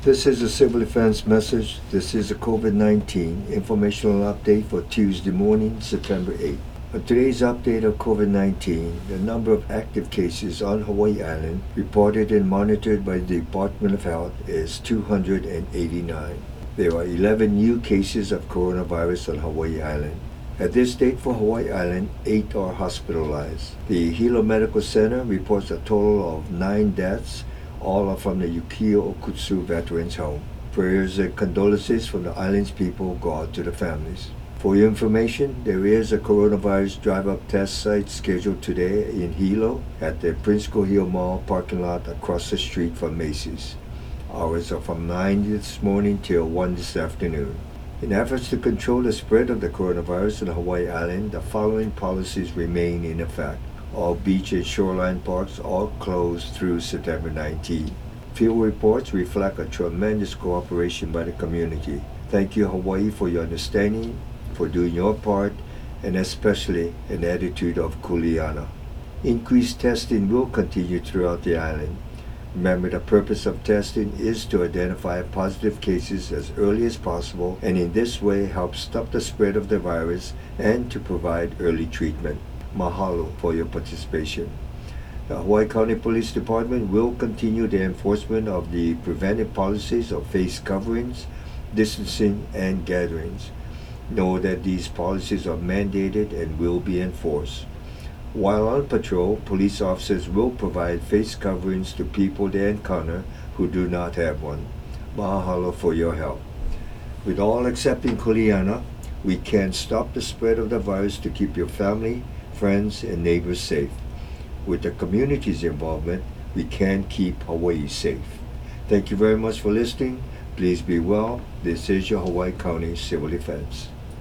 This is a civil defense message. This is a COVID-19 informational update for Tuesday morning, September 8th. On today's update of COVID-19, the number of active cases on Hawaii Island reported and monitored by the Department of Health is 289. There are 11 new cases of coronavirus on Hawaii Island. At this date for Hawaii Island, 8 are hospitalized. The Hilo Medical Center reports a total of 9 deaths. All are from the Yukio Okutsu Veterans Home. Prayers and condolences from the island's people go out to the families. For your information, there is a coronavirus drive-up test site scheduled today in Hilo at the Prince Kuhio Mall parking lot across the street from Macy's. Hours are from 9 this morning till 1 this afternoon. In efforts to control the spread of the coronavirus on Hawaii Island, the following policies remain in effect. All beach and shoreline parks are closed through September 19. Field reports reflect a tremendous cooperation by the community. Thank you, Hawaii, for your understanding, for doing your part, and especially an attitude of kuleana. Increased testing will continue throughout the island. Remember, the purpose of testing is to identify positive cases as early as possible, and in this way help stop the spread of the virus and to provide early treatment. Mahalo for your participation. The Hawaii County Police Department will continue the enforcement of the preventive policies of face coverings, distancing, and gatherings. Know that these policies are mandated and will be enforced. While on patrol, police officers will provide face coverings to people they encounter who do not have one. Mahalo for your help. With all accepting kuleana, we can stop the spread of the virus to keep your family, friends, and neighbors safe. With the community's involvement, we can keep Hawaii safe. Thank you very much for listening. Please be well. This is your Hawaii County Civil Defense.